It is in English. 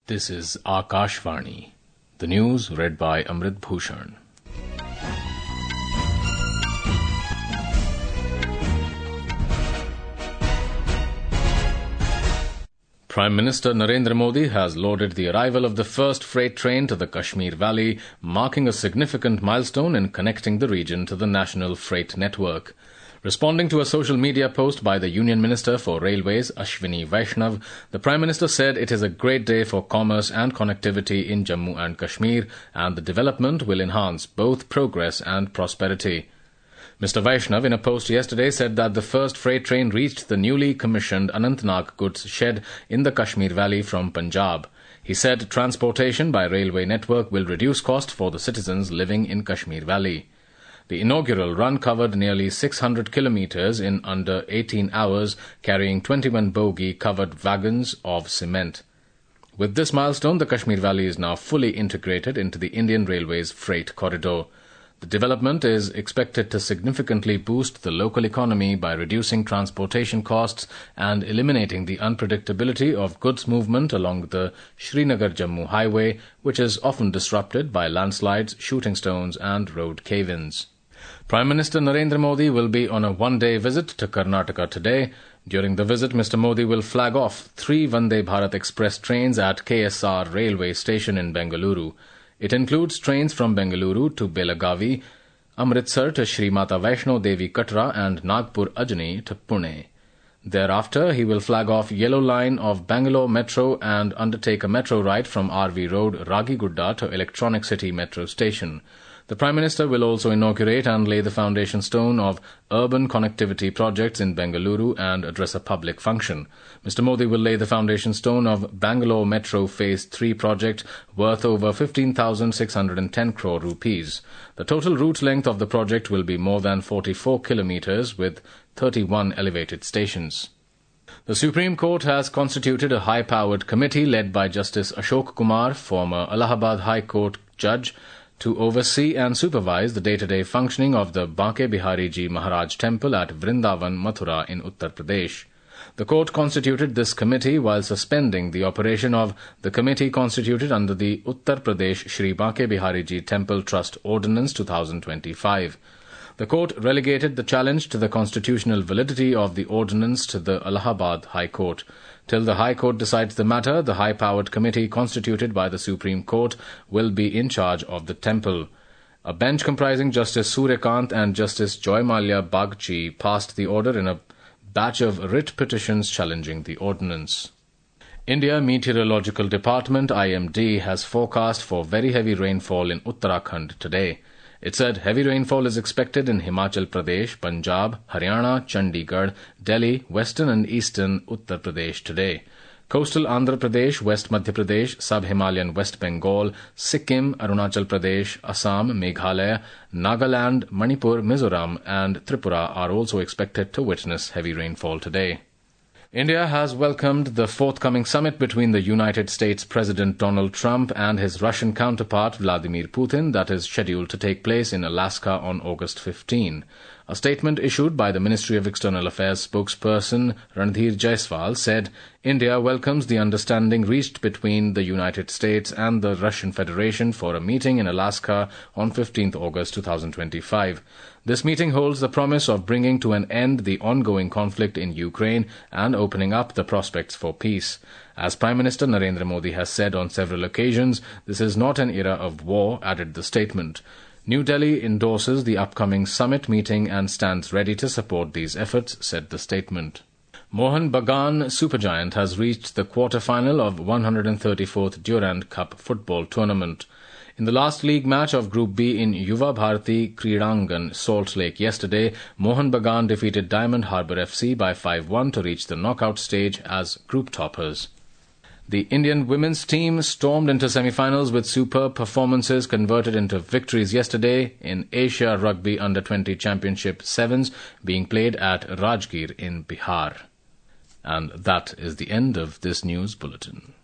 This is Akashvani. The news read by Amrit Bhushan. Prime Minister Narendra Modi has lauded the arrival of the first freight train to the Kashmir Valley, marking a significant milestone in connecting the region to the national freight network. Responding to a social media post by the Union Minister for Railways, Ashwini Vaishnav, the Prime Minister said it is a great day for commerce and connectivity in Jammu and Kashmir, and the development will enhance both progress and prosperity. Mr. Vaishnav, in a post yesterday, said that the first freight train reached the newly commissioned Anantnag goods shed in the Kashmir Valley from Punjab. He said transportation by railway network will reduce cost for the citizens living in Kashmir Valley. The inaugural run covered nearly 600 kilometers in under 18 hours, carrying 21 bogie-covered wagons of cement. With this milestone, the Kashmir Valley is now fully integrated into the Indian Railways freight corridor. The development is expected to significantly boost the local economy by reducing transportation costs and eliminating the unpredictability of goods movement along the Srinagar-Jammu highway, which is often disrupted by landslides, shooting stones and road cave-ins. Prime Minister Narendra Modi will be on a one-day visit to Karnataka today. During the visit, Mr. Modi will flag off 3 Vande Bharat Express trains at KSR railway station in Bengaluru. It includes trains from Bengaluru to Belagavi, Amritsar to Shri Mata Vaishno Devi Katra and Nagpur Ajni to Pune. Thereafter, he will flag off Yellow Line of Bangalore Metro and undertake a metro ride from RV Road, Ragigudda to Electronic City Metro Station. The Prime Minister will also inaugurate and lay the foundation stone of urban connectivity projects in Bengaluru and address a public function. Mr. Modi will lay the foundation stone of Bangalore Metro Phase 3 project worth over 15,610 crore rupees. The total route length of the project will be more than 44 kilometers with 31 elevated stations. The Supreme Court has constituted a high-powered committee led by Justice Ashok Kumar, former Allahabad High Court judge, to oversee and supervise the day-to-day functioning of the Banke Bihari Ji Maharaj Temple at Vrindavan, Mathura in Uttar Pradesh. The court constituted this committee while suspending the operation of the committee constituted under the Uttar Pradesh Shri Banke Bihari Ji Temple Trust Ordinance 2025. The court relegated the challenge to the constitutional validity of the ordinance to the Allahabad High Court. Till the High Court decides the matter, the high-powered committee constituted by the Supreme Court will be in charge of the temple. A bench comprising Justice Suryakant and Justice Joymalia Bagchi passed the order in a batch of writ petitions challenging the ordinance. India Meteorological Department IMD has forecast for very heavy rainfall in Uttarakhand today. It said heavy rainfall is expected in Himachal Pradesh, Punjab, Haryana, Chandigarh, Delhi, western and eastern Uttar Pradesh today. Coastal Andhra Pradesh, West Madhya Pradesh, Sub-Himalayan West Bengal, Sikkim, Arunachal Pradesh, Assam, Meghalaya, Nagaland, Manipur, Mizoram and Tripura are also expected to witness heavy rainfall today. India has welcomed the forthcoming summit between the United States President Donald Trump and his Russian counterpart Vladimir Putin that is scheduled to take place in Alaska on August 15. A statement issued by the Ministry of External Affairs spokesperson Randhir Jaiswal said India welcomes the understanding reached between the United States and the Russian Federation for a meeting in Alaska on 15th August 2025. This meeting holds the promise of bringing to an end the ongoing conflict in Ukraine and opening up the prospects for peace. As Prime Minister Narendra Modi has said on several occasions, this is not an era of war, added the statement. New Delhi endorses the upcoming summit meeting and stands ready to support these efforts, said the statement. Mohan Bagan Supergiant has reached the quarter-final of 134th Durand Cup football tournament. In the last league match of Group B in Yuva Bharati Kridangan, Salt Lake yesterday, Mohan Bagan defeated Diamond Harbour FC by 5-1 to reach the knockout stage as group toppers. The Indian women's team stormed into semi-finals with superb performances converted into victories yesterday in Asia Rugby Under-20 Championship Sevens being played at Rajgir in Bihar. And that is the end of this news bulletin.